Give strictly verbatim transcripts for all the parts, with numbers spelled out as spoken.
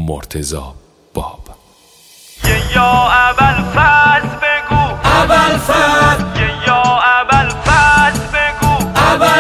مرتضی باب. یا ابوالفضل بگو ابوالفضل، یا ابوالفضل بگو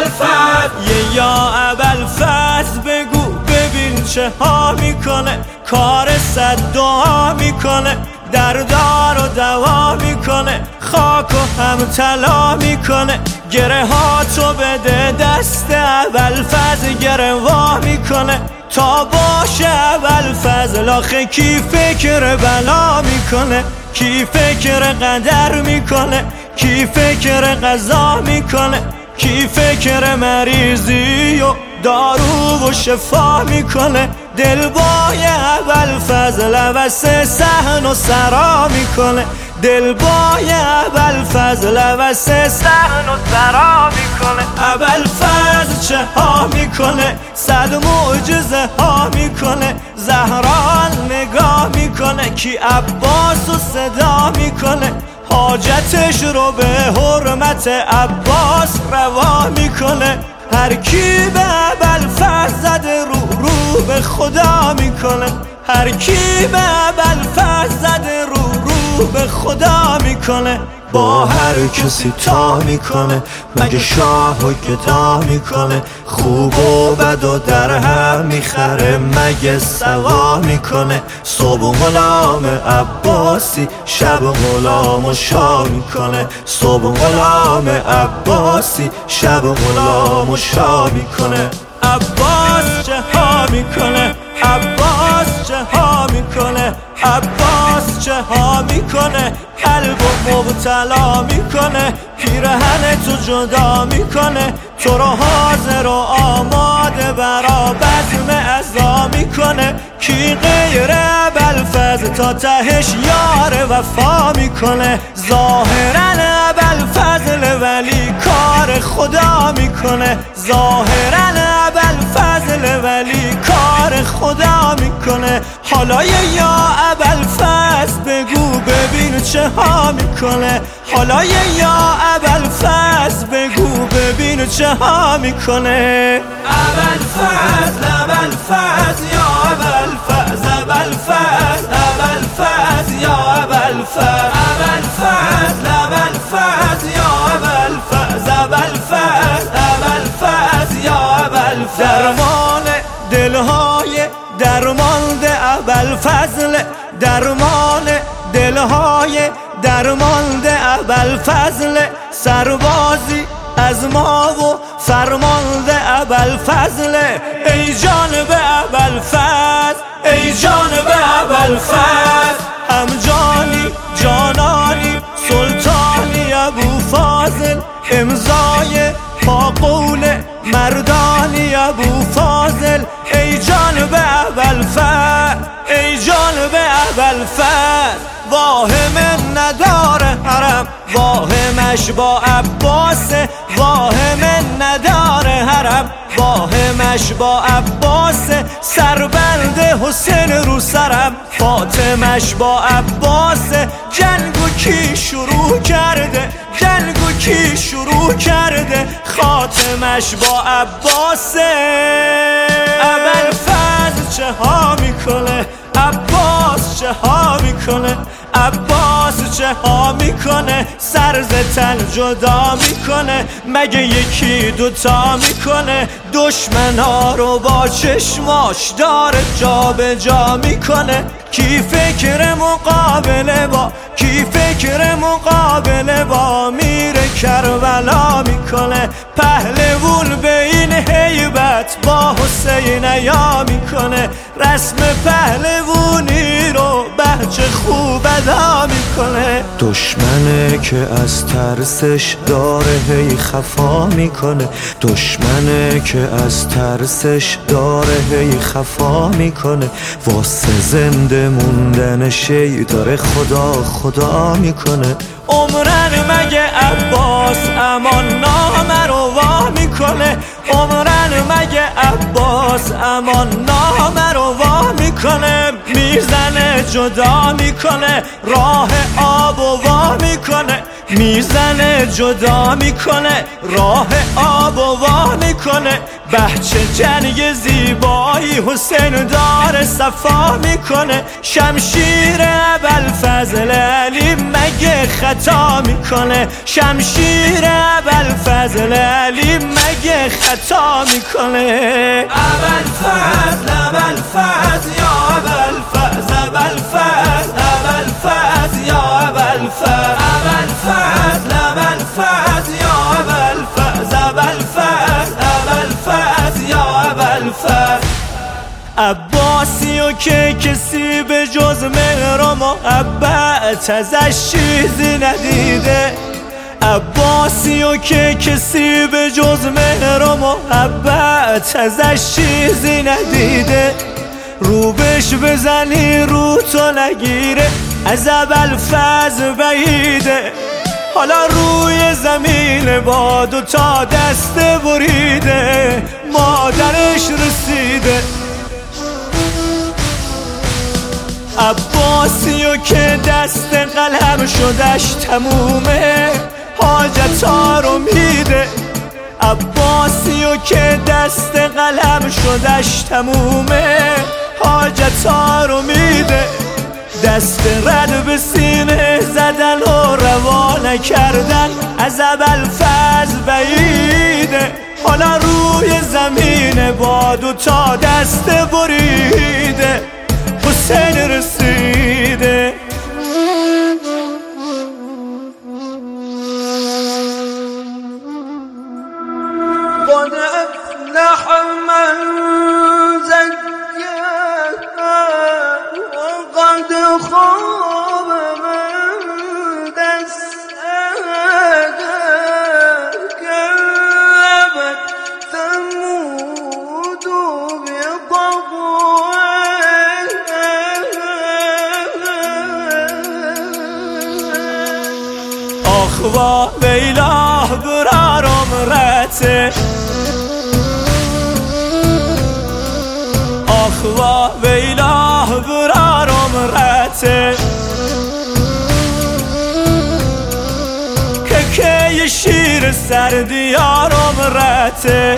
ابوالفضل، یا ابوالفضل بگو ببین چه ها میکنه، کار صد دعا میکنه، در دار و دوا میکنه، خاک و هم طلا میکنه، گره ها تو بده دست ابوالفضل گره وا میکنه، تا باشه ابوالفضل آخه کی فکر بلا میکنه، کی فکر قدر میکنه، کی فکر قضا میکنه، کی فکر مریضی و دارو و شفا میکنه، دلبای ابوالفضل واسه صحن و سرا میکنه، دلبای ابوالفضل واسه صحن و سرا میکنه، ابوالفضل چه ها میکنه، صد معجزه ها میکنه، زهرا نگاه میکنه، کی عباس و صدا میکنه، حاجتش رو به حرمت عباس روا میکنه، هر کی به ابوالفضل زده رو رو به خدا میکنه، هر کی به ابوالفضل زده رو رو به خدا میکنه، با هر کسی تا میکنه، مگه شاه و گدا میکنه، خوب و بد و در هم میخره، مگه سوا میکنه، صبح غلام عباسی شب غلام و شاه میکنه، صبح غلام عباسی شب غلام و شاه میکنه، عباس چه ها میکنه، عباس چه ها میکنه، عباس چه ها میکنه، قلب و مبتلا میکنه، پیرهن تو جدا میکنه، تو رو حاضر و آماده برا بزم عزا میکنه، کی غیر ابوالفضل تا تهش یار وفا میکنه، ظاهرا ابوالفضل ولی کار خدا میکنه، ظاهرا ابوالفضل ولی کار خدا میکنه، حالا یا ابوالفضل بگو ببین چه ها میکنه، حالا یا ابوالفضل بگو ببین چه ها میکنه، ابوالفضل ابوالفضل یا ابوالفضل ابوالفضل ابوالفضل یا ابوالفضل ابوالفضل ابوالفضل یا ابوالفضل ابوالفضل ابوالفضل یا ابوالفضل، درمان دلهای درمانده ابوالفضل، درمان دلهای درمانده ابوالفضل، سربازی از ما و فرمانده ابوالفضل، ای جانب ابوالفضل، ای جانب ابوالفضل، هم جانی جانانی سلطانی ابوفاضل، امضای پا قول مردانی ابوفاضل، ای جانب ابوالفضل، ای جانب ابوالفضل، واهم نداره حرم، واهمش با عباس، واهم نداره حرم، واهمش با عباس، سربند حسین رو سرم، فاطمش با عباس، جنگو کی شروع کرده، جنگو کی شروع کرده، خاتمش با عباس، ابوالفضل چه ها میکنه، عباس چه ها میکنه، عباس چه ها میکنه، سر ز تن جدا میکنه، مگه یکی دوتا میکنه، دشمنا رو با چشماش داره جا به جا میکنه، کی فکر مقابله با، کی فکر مقابله با میره کربلا میکنه، پهلوون به این هیبت با حسین یا میکنه، رسم پهلوونی رو بچه خوب ادا میکنه، دشمنه که از ترسش داره هی خفا میکنه، دشمنه که از ترسش داره هی خفا میکنه، واسه زنده موندنشی داره خدا خدا میکنه، عمرن مگه عباس امان نامه رو وا میکنه، عمرن مگه عباس امان نامه رو وا میکنه، میزنه جدا میکنه، راه آب و وا میکنه، میزنه جدا میکنه، راه آب و وا میکنه، بچه جنگ زیبایی حسین داره صفا میکنه. میکنه شمشیر ابوالفضل علی مگه خطا میکنه شمشیر ابوالفضل علی مگه خطا میکنه ابوالفضل ابوالفضل یا ابوالفضل ابوالفضل ابوالفضل یا ابوالفضل ابوالفضل ابوالفضل یا ابوالفضل ابوالفضل ابوالفضل یا ابوالفضل عباسی و که کسی به جز مهر و محبت ازش چیزی ندیده عباسی و که کسی به جز مهر و محبت ازش چیزی ندیده رو بش بزنی رو تو نگیره از ابوالفضل بعیده حالا روی زمین با دو تا دسته بریده مادرش رسیده عباسی و که دست قلم شدش تمومه حاجتا رو میده عباسی و که دست قلم شدش تمومه حاجتا رو میده دست رد به سینه زدن و روانه کردن از ابوالفضل بعیده حالا روی زمین با دو تا دست بریده حسین رسیده قد افلح من زكاها وقد خاب من دساها كذبت ثمود بطغواها آخ وا ویلا برار عمرته آخ وا ویلا برار عمرته که که شیر سردیار عمرته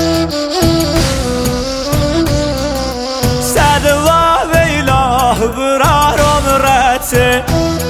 صد وا ویلا برار عمرته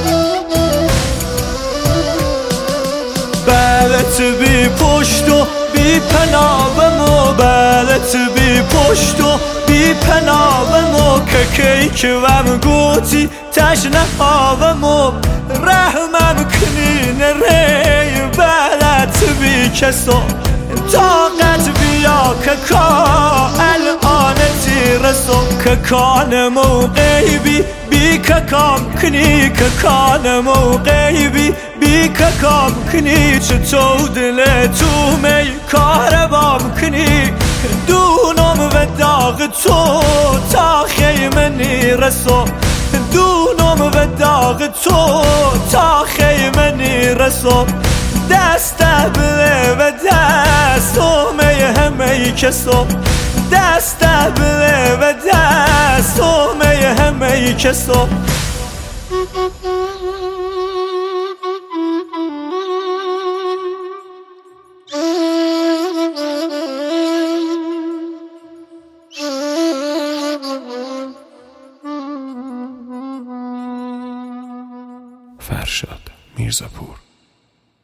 بلت بی پشت و بی پناهمو بلت بی پشت و بی پناهمو که کی که وم گوتی تشنه هاومو رحمم کنین ری بلت بی کسو طاقت بیا که کا الان تیرسو که کان موقعی بی بی که کام کنی که کان موقعی بی بی که کام کنی چطور دل تو می کار بام کنی دونم و داغ تو تا خیمه نیرسو دونم و داغ تو تا خیمه نیرسو دست بله و دست همه همه کسو دست بله و دست همه همه کسو فرشاد میرزاپور.